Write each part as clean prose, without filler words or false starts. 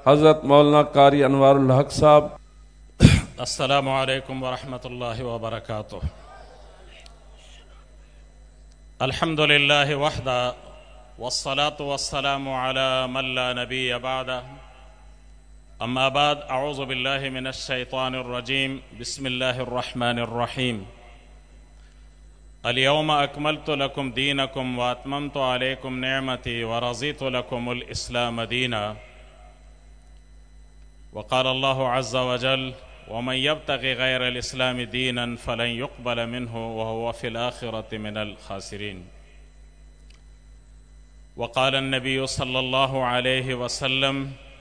حضرت مولانا قاری انوار الحق صاحب۔ السلام علیکم ورحمۃ اللہ وبرکاتہ۔ الحمد للہ وحدہ والصلاة والسلام علی من لا نبی بعدہ، اما بعد، اعوذ باللہ من الشیطان الرجیم، بسم اللہ الرحمن الرحیم۔ اليوم اکملت لکم دینکم واتممت علیکم نعمتی ورضیت لکم الاسلام دینا۔ وقال اللہ عز وجل ومن يبتغ غیر الاسلام دینا فلن يقبل منه وهو في الآخرة من الخاسرین۔ وقال النبی صلی اللہ علیہ وسلم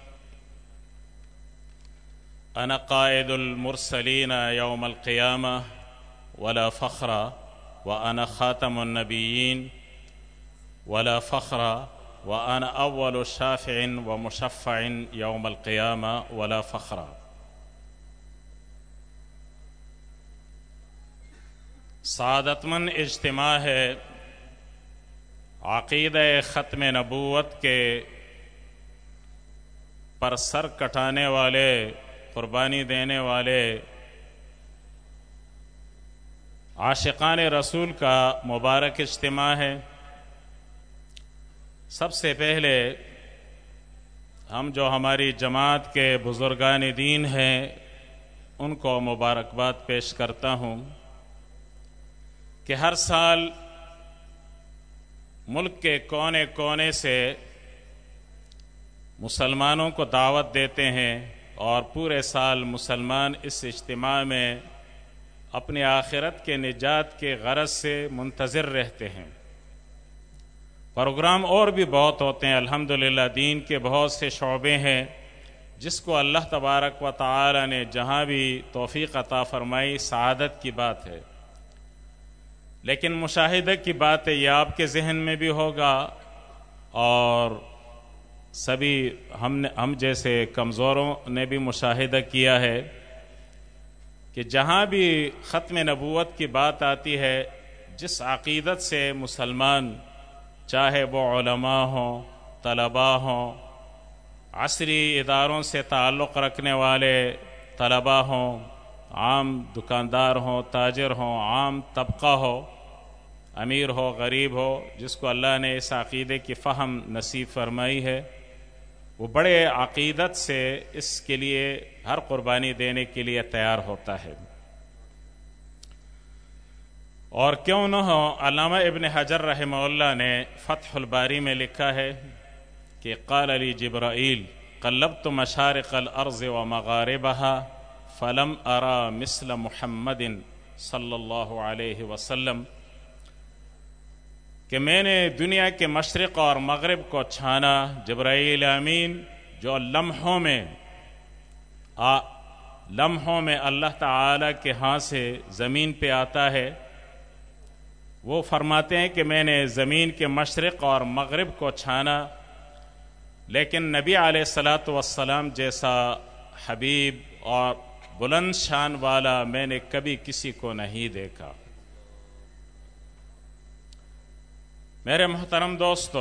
انا قائد المرسلین یوم القیامہ ولا فخر، وانا خاتم النبیین ولا فخر، وانا اول شافع ومشفع یوم القیامہ ولا فخر۔ سعادت مند اجتماع ہے عقیدہ ختم نبوت کے پر سر کٹانے والے، قربانی دینے والے عاشقان رسول کا مبارک اجتماع ہے۔ سب سے پہلے ہم جو ہماری جماعت کے بزرگان دین ہیں ان کو مبارکباد پیش کرتا ہوں کہ ہر سال ملک کے کونے کونے سے مسلمانوں کو دعوت دیتے ہیں اور پورے سال مسلمان اس اجتماع میں اپنی آخرت کے نجات کے غرض سے منتظر رہتے ہیں۔ پروگرام اور بھی بہت ہوتے ہیں، الحمدللہ دین کے بہت سے شعبے ہیں جس کو اللہ تبارک و تعالی نے جہاں بھی توفیق عطا فرمائی، سعادت کی بات ہے۔ لیکن مشاہدہ کی بات ہے، یہ آپ کے ذہن میں بھی ہوگا اور سبھی ہم جیسے کمزوروں نے بھی مشاہدہ کیا ہے کہ جہاں بھی ختم نبوت کی بات آتی ہے، جس عقیدت سے مسلمان، چاہے وہ علماء ہوں، طلباء ہوں، عصری اداروں سے تعلق رکھنے والے طلباء ہوں، عام دکاندار ہوں، تاجر ہوں، عام طبقہ ہو، امیر ہو، غریب ہو، جس کو اللہ نے اس عقیدے کی فہم نصیب فرمائی ہے، وہ بڑے عقیدت سے اس کے لیے ہر قربانی دینے کے لیے تیار ہوتا ہے۔ اور کیوں نہ ہو، علامہ ابن حجر رحمہ اللہ نے فتح الباری میں لکھا ہے کہ قال علی جبرائیل قلبت مشارق الارض ومغاربها فلم ارى مثل محمد صلی اللہ علیہ وسلم، کہ میں نے دنیا کے مشرق اور مغرب کو چھانا۔ جبرائیل امین جو لمحوں میں اللہ تعالی کے ہاں سے زمین پہ آتا ہے، وہ فرماتے ہیں کہ میں نے زمین کے مشرق اور مغرب کو چھانا، لیکن نبی علیہ الصلاۃ والسلام جیسا حبیب اور بلند شان والا میں نے کبھی کسی کو نہیں دیکھا۔ میرے محترم دوستو،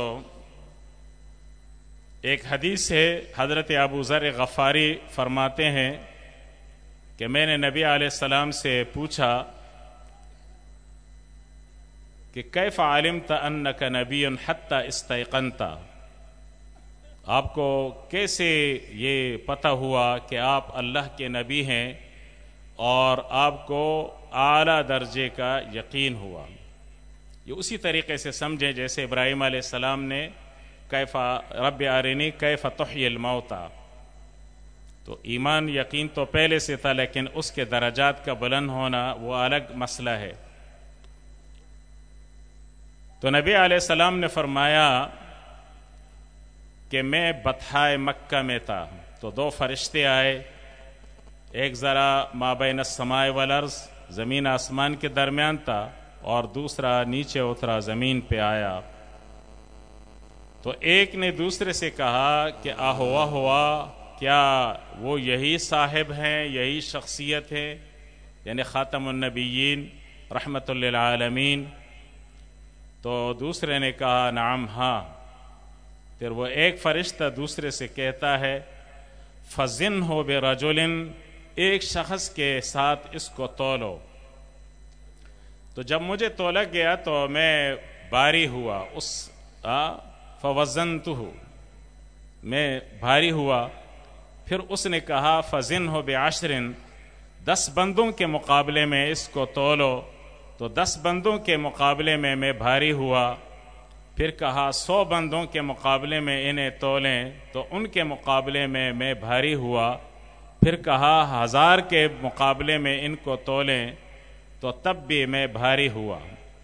ایک حدیث ہے، حضرت ابو ذر غفاری فرماتے ہیں کہ میں نے نبی علیہ السلام سے پوچھا کہ کیف علمت انک نبی حتی استیقنت، آپ کو کیسے یہ پتہ ہوا کہ آپ اللہ کے نبی ہیں اور آپ کو اعلیٰ درجے کا یقین ہوا؟ یہ اسی طریقے سے سمجھیں جیسے ابراہیم علیہ السلام نے کیف رب ارنی کیف تحیی الموتى، تو ایمان یقین تو پہلے سے تھا لیکن اس کے درجات کا بلند ہونا وہ الگ مسئلہ ہے۔ تو نبی علیہ السلام نے فرمایا کہ میں بطحائے مکہ میں تھا، تو دو فرشتے آئے، ایک ذرا مابین السماء والارض، زمین آسمان کے درمیان تھا، اور دوسرا نیچے اترا، زمین پہ آیا۔ تو ایک نے دوسرے سے کہا کہ ہوا کیا وہ یہی صاحب ہیں، یہی شخصیت ہے، یعنی خاتم النبیین رحمت للعالمین؟ تو دوسرے نے کہا نعم، ہاں۔ پھر وہ ایک فرشتہ دوسرے سے کہتا ہے فزن ہو بے رجولن، ایک شخص کے ساتھ اس کو تولو۔ تو جب مجھے تولا گیا تو میں بھاری ہوا، فوزنتہ، میں بھاری ہوا۔ پھر اس نے کہا فزن ہو بعشرن، 10 بندوں کے مقابلے میں اس کو تولو، تو 10 بندوں کے مقابلے میں بھاری ہوا۔ پھر کہا 100 بندوں کے مقابلے میں انہیں تولیں، تو ان کے مقابلے میں بھاری ہوا۔ پھر کہا 1000 کے مقابلے میں ان کو تولیں، تو تب بھی میں بھاری ہوا۔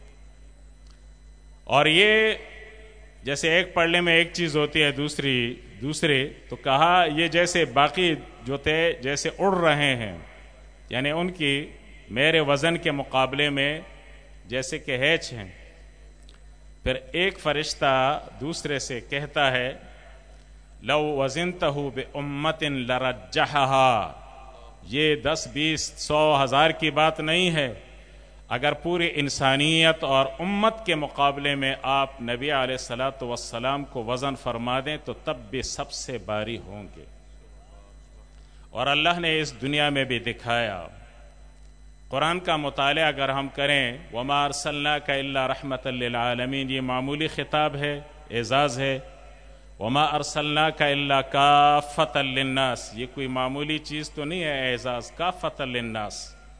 اور یہ جیسے ایک پڑھنے میں ایک چیز ہوتی ہے دوسرے، تو کہا یہ جیسے باقی جو تھے جیسے اڑ رہے ہیں، یعنی ان کی میرے وزن کے مقابلے میں جیسے کہ ہیچ ہیں۔ پھر ایک فرشتہ دوسرے سے کہتا ہے لو وزنتہ بأمۃ لرجحہا، یہ 10 20 100 1000 کی بات نہیں ہے، اگر پوری انسانیت اور امت کے مقابلے میں آپ نبی علیہ الصلاۃ والسلام کو وزن فرما دیں تو تب بھی سب سے بھاری ہوں گے۔ اور اللہ نے اس دنیا میں بھی دکھایا۔ قرآن کا مطالعہ اگر ہم کریں، وما ارسلناک الا رحمۃ للعالمین، یہ معمولی خطاب ہے، اعزاز ہے۔ وما ارسلناک الا کافۃ للناس، یہ کوئی معمولی چیز تو نہیں ہے، اعزاز کافۃ للناس۔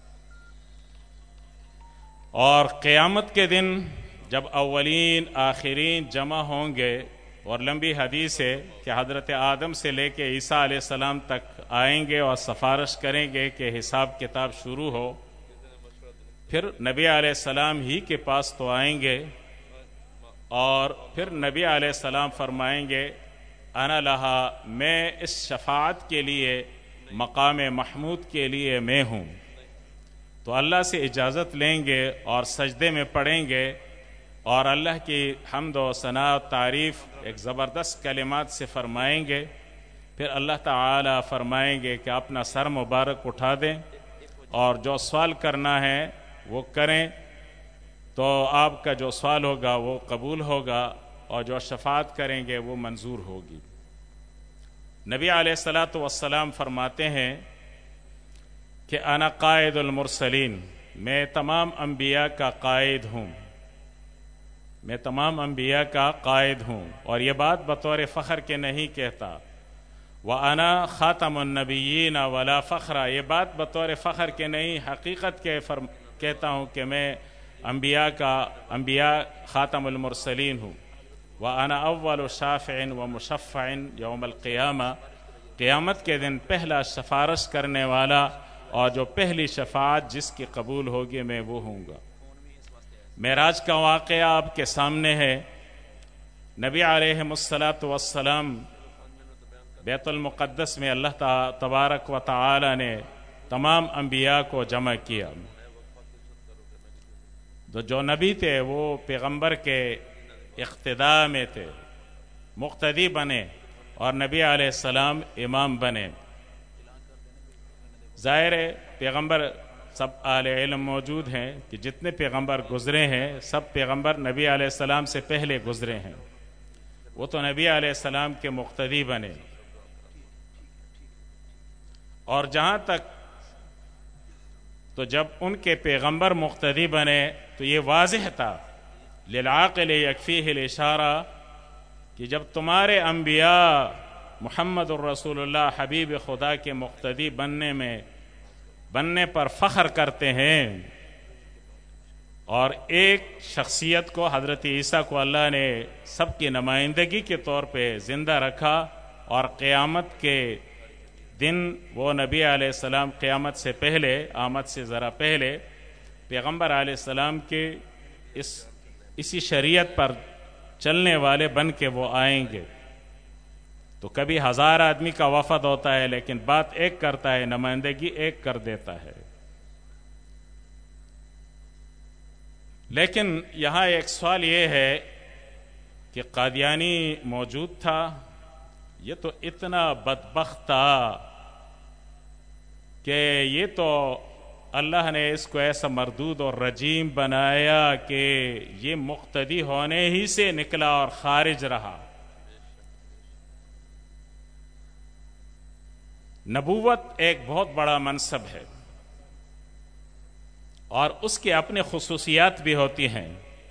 اور قیامت کے دن جب اولین آخرین جمع ہوں گے، اور لمبی حدیث ہے کہ حضرت آدم سے لے کے عیسیٰ علیہ السلام تک آئیں گے اور سفارش کریں گے کہ حساب کتاب شروع ہو، پھر نبی علیہ السلام ہی کے پاس تو آئیں گے، اور پھر نبی علیہ السلام فرمائیں گے انا لہا، میں اس شفاعت کے لیے، مقام محمود کے لیے میں ہوں۔ تو اللہ سے اجازت لیں گے اور سجدے میں پڑیں گے، اور اللہ کی حمد و ثنا و تعریف ایک زبردست کلمات سے فرمائیں گے۔ پھر اللہ تعالی فرمائیں گے کہ اپنا سر مبارک اٹھا دیں اور جو سوال کرنا ہے وہ کریں، تو آپ کا جو سوال ہوگا وہ قبول ہوگا، اور جو شفاعت کریں گے وہ منظور ہوگی۔ نبی علیہ الصلاۃ والسلام فرماتے ہیں کہ انا قائد المرسلین، میں تمام انبیاء کا قائد ہوں، میں تمام انبیاء کا قائد ہوں، اور یہ بات بطور فخر کے نہیں کہتا۔ وَأَنَا خَاتَمُ النَّبِيِّينَ وَلَا فَخْرَ، یہ بات بطور فخر کے نہیں، حقیقت کے کہتا ہوں کہ میں انبیاء خاتم المرسلین ہوں۔ وَأَنَا أَوَّلُ شَافِعٍ وَمُشَفَّعٍ يَوْمَ الْقِيَامَةِ، قیامت کے دن پہلا سفارش کرنے والا اور جو پہلی شفاعت جس کی قبول ہوگی میں وہ ہوں گا۔ معراج کا واقعہ آپ کے سامنے ہے۔ نبی علیہ الصلاۃ والسلام بیت المقدس میں اللہ تبارک و تعالی نے تمام انبیاء کو جمع کیا۔ تو جو نبی تھے وہ پیغمبر کے اقتداء میں تھے، مقتدی بنے، اور نبی علیہ السلام امام بنے۔ ظاہر ہے پیغمبر سب اہل علم موجود ہیں کہ جتنے پیغمبر گزرے ہیں سب پیغمبر نبی علیہ السلام سے پہلے گزرے ہیں، وہ تو نبی علیہ السلام کے مقتدی بنے۔ اور جہاں تک تو جب ان کے پیغمبر مقتدی بنے تو یہ واضح تھا، للعاقل یکفیہ الاشارہ، کہ جب تمہارے انبیاء محمد الرسول اللہ حبیب خدا کے مقتدی بننے پر فخر کرتے ہیں، اور ایک شخصیت کو حضرت عیسیٰ کو اللہ نے سب کی نمائندگی کے طور پہ زندہ رکھا، اور قیامت کے دن وہ نبی علیہ السلام قیامت سے پہلے، آمد سے ذرا پہلے، پیغمبر علیہ السلام کے اسی شریعت پر چلنے والے بن کے وہ آئیں گے۔ تو کبھی 1000 آدمی کا وفد ہوتا ہے لیکن بات ایک کرتا ہے، نمائندگی ایک کر دیتا ہے۔ لیکن یہاں ایک سوال یہ ہے کہ قادیانی موجود تھا، یہ تو اتنا بدبخت تھا کہ یہ تو اللہ نے اس کو ایسا مردود اور رجیم بنایا کہ یہ مقتدی ہونے ہی سے نکلا اور خارج رہا۔ نبوت ایک بہت بڑا منصب ہے اور اس کے اپنے خصوصیات بھی ہوتی ہیں.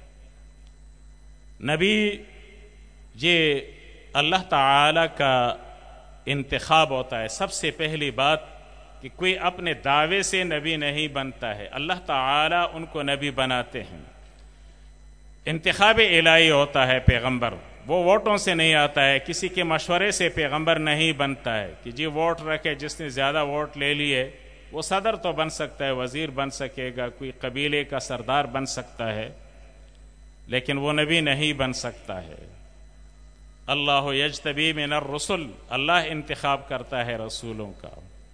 نبی یہ اللہ تعالی کا انتخاب ہوتا ہے. سب سے پہلی بات کہ کوئی اپنے دعوے سے نبی نہیں بنتا ہے، اللہ تعالی ان کو نبی بناتے ہیں. انتخاب الہی ہوتا ہے پیغمبر، وہ ووٹوں سے نہیں آتا ہے، کسی کے مشورے سے پیغمبر نہیں بنتا ہے کہ جی ووٹ رکھے، جس نے زیادہ ووٹ لے لیے وہ صدر تو بن سکتا ہے، وزیر بن سکے گا، کوئی قبیلے کا سردار بن سکتا ہے، لیکن وہ نبی نہیں بن سکتا ہے. اللہ یجتبی من الرسل، اللہ انتخاب کرتا ہے رسولوں کا.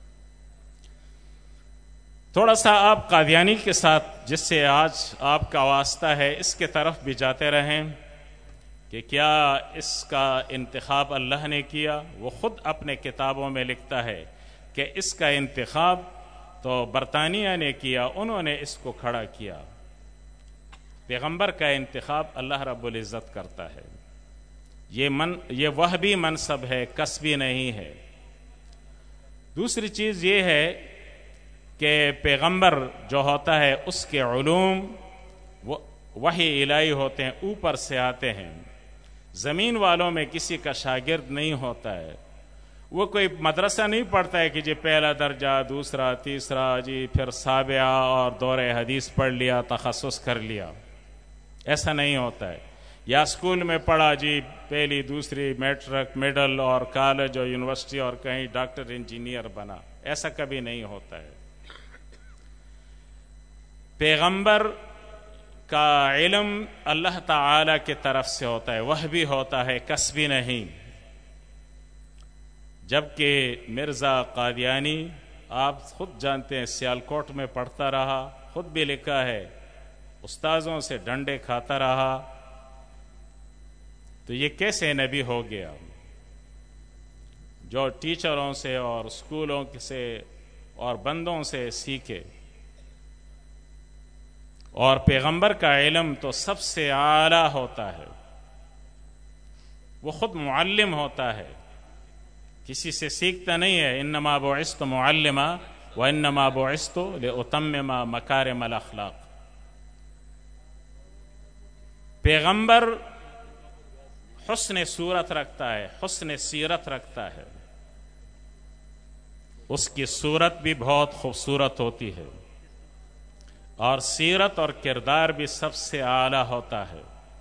تھوڑا سا آپ قادیانی کے ساتھ جس سے آج آپ کا واسطہ ہے اس کے طرف بھی جاتے رہیں کہ کیا اس کا انتخاب اللہ نے کیا. وہ خود اپنے کتابوں میں لکھتا ہے کہ اس کا انتخاب تو برطانیہ نے کیا، انہوں نے اس کو کھڑا کیا. پیغمبر کا انتخاب اللہ رب العزت کرتا ہے. یہ وہبی منصب ہے، کسبی نہیں ہے. دوسری چیز یہ ہے کہ پیغمبر جو ہوتا ہے اس کے علوم وحی الہی ہوتے ہیں، اوپر سے آتے ہیں. زمین والوں میں کسی کا شاگرد نہیں ہوتا ہے. وہ کوئی مدرسہ نہیں پڑھتا ہے کہ جی پہلا درجہ، دوسرا، تیسرا، جی پھر سابعہ اور دور حدیث پڑھ لیا، تخصص کر لیا. ایسا نہیں ہوتا ہے. یا اسکول میں پڑھا جی پہلی، دوسری، میٹرک، مڈل اور کالج اور یونیورسٹی اور کہیں ڈاکٹر انجینئر بنا. ایسا کبھی نہیں ہوتا ہے. پیغمبر کا علم اللہ تعالی کی طرف سے ہوتا ہے، وحبی ہوتا ہے، کسبی نہیں. جبکہ مرزا قادیانی آپ خود جانتے ہیں سیالکوٹ میں پڑھتا رہا، خود بھی لکھا ہے استاذوں سے ڈنڈے کھاتا رہا. تو یہ کیسے نبی ہو گیا؟ جو ٹیچروں سے اور اسکولوں سے اور بندوں سے سیکھے. اور پیغمبر کا علم تو سب سے اعلیٰ ہوتا ہے، وہ خود معلم ہوتا ہے، کسی سے سیکھتا نہیں ہے. انما بعثت معلما وانما بعثت لاتمم مکارم الاخلاق. پیغمبر حسن صورت رکھتا ہے، حسن سیرت رکھتا ہے. اس کی صورت بھی بہت خوبصورت ہوتی ہے اور سیرت اور کردار بھی سب سے اعلیٰ ہوتا ہے.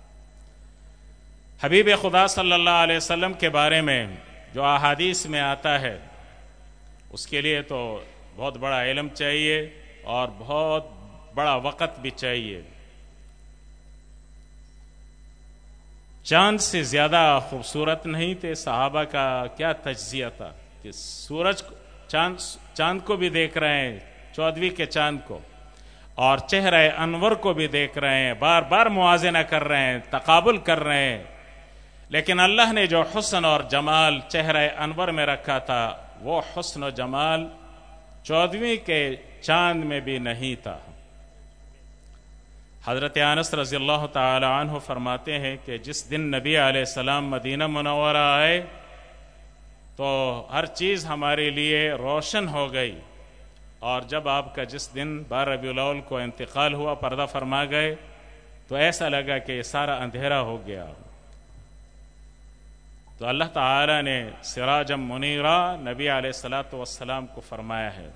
حبیب خدا صلی اللہ علیہ وسلم کے بارے میں جو احادیث میں آتا ہے اس کے لیے تو بہت بڑا علم چاہیے اور بہت بڑا وقت بھی چاہیے. چاند سے زیادہ خوبصورت نہیں تھے. صحابہ کا کیا تجزیہ تھا کہ سورج چاند کو بھی دیکھ رہے ہیں، 14ویں کے چاند کو، اور چہرہ انور کو بھی دیکھ رہے ہیں، بار بار موازنہ کر رہے ہیں، تقابل کر رہے ہیں. لیکن اللہ نے جو حسن اور جمال چہرہ انور میں رکھا تھا وہ حسن و جمال 14ویں کے چاند میں بھی نہیں تھا. حضرت انس رضی اللہ تعالی عنہ فرماتے ہیں کہ جس دن نبی علیہ السلام مدینہ منورہ آئے تو ہر چیز ہمارے لیے روشن ہو گئی، اور جب آپ کا جس دن 12 ربیع الاول کو انتقال ہوا، پردہ فرما گئے، تو ایسا لگا کہ یہ سارا اندھیرا ہو گیا. تو اللہ تعالی نے سراجا منیرا نبی علیہ الصلوۃ والسلام کو فرمایا ہے.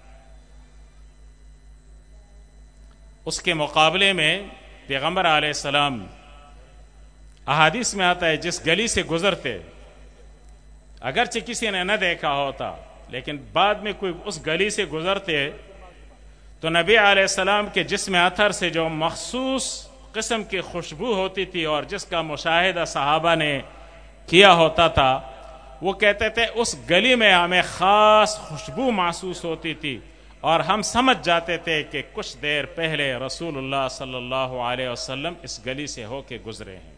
اس کے مقابلے میں پیغمبر علیہ السلام، احادیث میں آتا ہے جس گلی سے گزرتے، اگرچہ کسی نے نہ دیکھا ہوتا لیکن بعد میں کوئی اس گلی سے گزرتے تو نبی علیہ السلام کے جسم اطہر سے جو مخصوص قسم کی خوشبو ہوتی تھی اور جس کا مشاہدہ صحابہ نے کیا ہوتا تھا، وہ کہتے تھے اس گلی میں ہمیں خاص خوشبو محسوس ہوتی تھی اور ہم سمجھ جاتے تھے کہ کچھ دیر پہلے رسول اللہ صلی اللہ علیہ وسلم اس گلی سے ہو کے گزرے ہیں.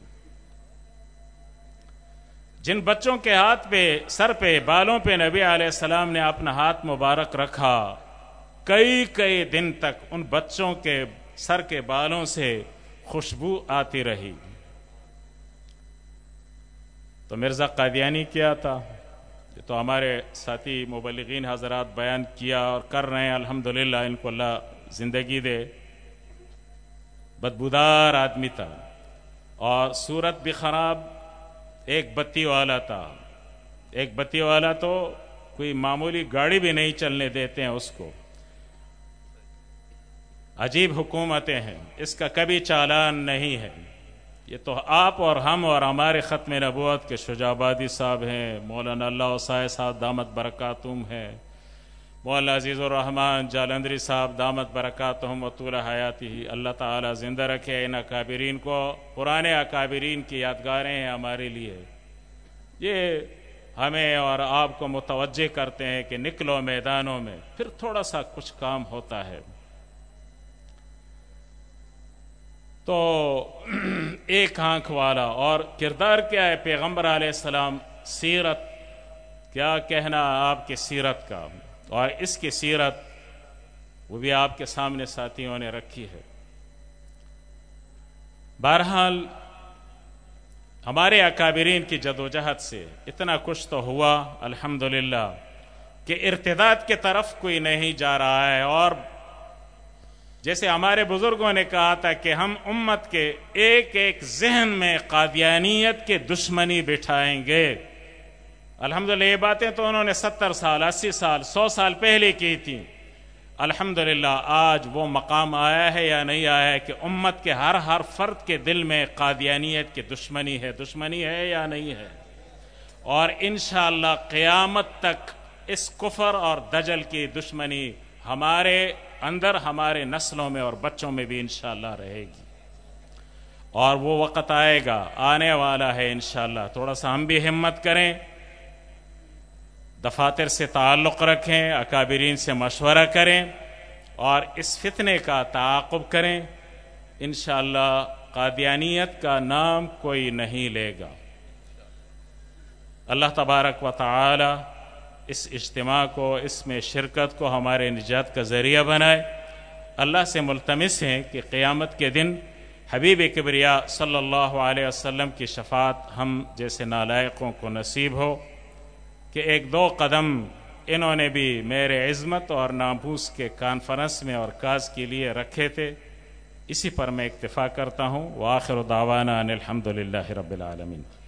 جن بچوں کے ہاتھ پہ، سر پہ، بالوں پہ نبی علیہ السلام نے اپنا ہاتھ مبارک رکھا، کئی دن تک ان بچوں کے سر کے بالوں سے خوشبو آتی رہی. تو مرزا قادیانی کیا تھا؟ تو ہمارے ساتھی مبلغین حضرات بیان کیا اور کر رہے ہیں، الحمدللہ ان کو اللہ زندگی دے۔ بدبودار آدمی تھا اور صورت بھی خراب، ایک بتی والا تھا، ایک بتی والا تو کوئی معمولی گاڑی بھی نہیں چلنے دیتے ہیں اس کو۔ عجیب حکومتیں ہیں، اس کا کبھی چالان نہیں ہے۔ یہ تو آپ اور ہم اور ہمارے ختم نبوت کے شجاع آبادی صاحب ہیں، مولانا اللہ وسائے صاحب دامت برکاتہم ہیں، مولانا عزیز الرحمن جالندری صاحب دامت برکاتہم و طول حیاتی، اللہ تعالی زندہ رکھے ان اکابرین کو۔ پرانے اکابرین کی یادگاریں ہیں ہمارے لیے، یہ ہمیں اور آپ کو متوجہ کرتے ہیں کہ نکلو میدانوں میں، پھر تھوڑا سا کچھ کام ہوتا ہے۔ تو ایک آنکھ والا، اور کردار کیا ہے پیغمبر علیہ السلام، سیرت، کیا کہنا آپ کی سیرت کا، اور اس کی سیرت وہ بھی آپ کے سامنے ساتھیوں نے رکھی ہے۔ بہرحال ہمارے اکابرین کی جدوجہد سے اتنا کچھ تو ہوا الحمدللہ کہ ارتداد کی طرف کوئی نہیں جا رہا ہے، اور جیسے ہمارے بزرگوں نے کہا تھا کہ ہم امت کے ایک ایک ذہن میں قادیانیت کے دشمنی بٹھائیں گے۔ الحمدللہ یہ باتیں تو انہوں نے 70 سال 80 سال 100 سال پہلے کی تھیں۔ الحمدللہ آج وہ مقام آیا ہے یا نہیں آیا ہے کہ امت کے ہر فرد کے دل میں قادیانیت کی دشمنی ہے یا نہیں ہے، اور انشاءاللہ قیامت تک اس کفر اور دجل کی دشمنی ہمارے اندر، ہمارے نسلوں میں اور بچوں میں بھی انشاءاللہ رہے گی، اور وہ وقت آئے گا، آنے والا ہے انشاءاللہ۔ تھوڑا سا ہم بھی ہمت کریں، دفاتر سے تعلق رکھیں، اکابرین سے مشورہ کریں، اور اس فتنے کا تعاقب کریں، انشاءاللہ قادیانیت کا نام کوئی نہیں لے گا۔ اللہ تبارک و تعالی اس اجتماع کو، اس میں شرکت کو ہمارے نجات کا ذریعہ بنائے۔ اللہ سے ملتمس ہیں کہ قیامت کے دن حبیب کبریا صلی اللہ علیہ وسلم کی شفاعت ہم جیسے نالائقوں کو نصیب ہو، کہ ایک دو قدم انہوں نے بھی میرے عظمت اور ناموس کے کانفرنس میں اور کاز کے لیے رکھے تھے۔ اسی پر میں اکتفا کرتا ہوں۔ وآخر دعوانا ان الحمدللہ رب العالمین۔